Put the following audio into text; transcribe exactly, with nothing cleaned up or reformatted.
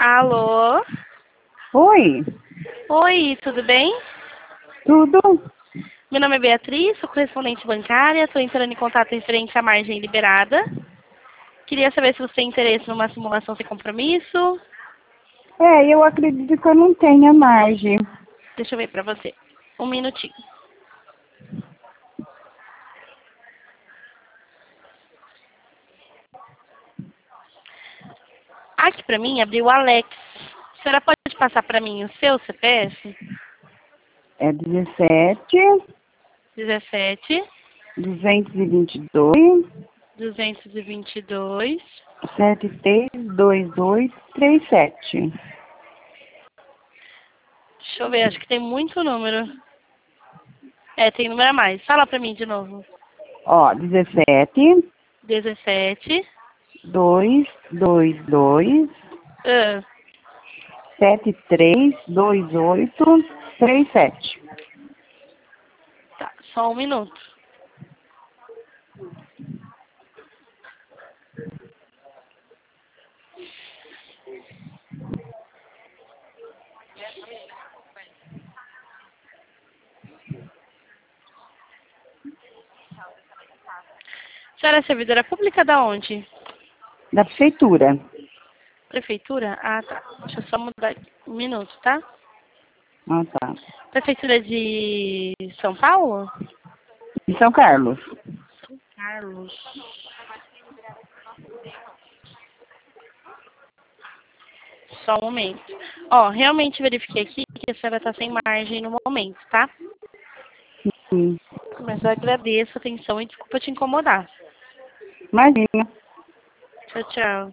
Alô? Oi, Oi, tudo bem? tudo? Meu nome é Beatriz, sou correspondente bancária, estou entrando em contato referente à margem liberada. Queria saber se você tem interesse numa simulação sem compromisso. É, eu acredito que eu não tenha margem. Deixa eu ver para você. Um minutinho. Aqui para mim abriu o Alex. A senhora pode passar para mim o seu C P F? É dezessete, dezessete, duzentos e vinte e dois, duzentos e vinte e dois. setenta e três, vinte e oito, trinta e sete. Deixa eu ver, acho que tem muito número. É, tem número a mais. Fala para mim de novo. Ó, dezessete, dezessete. duzentos e vinte e dois, Ah, setenta e três, vinte e oito, trinta e sete. tá, só um minuto. A senhora é servidora pública da onde? Da prefeitura. Prefeitura? Ah, tá. Deixa eu só mudar aqui. Um minuto, tá? Ah, tá. Prefeitura de São Paulo? De São Carlos. São Carlos. Só um momento. Ó, realmente verifiquei aqui que a senhora está sem margem no momento, tá? Sim. Mas eu agradeço a atenção e desculpa te incomodar. Imagina. Tchau, tchau.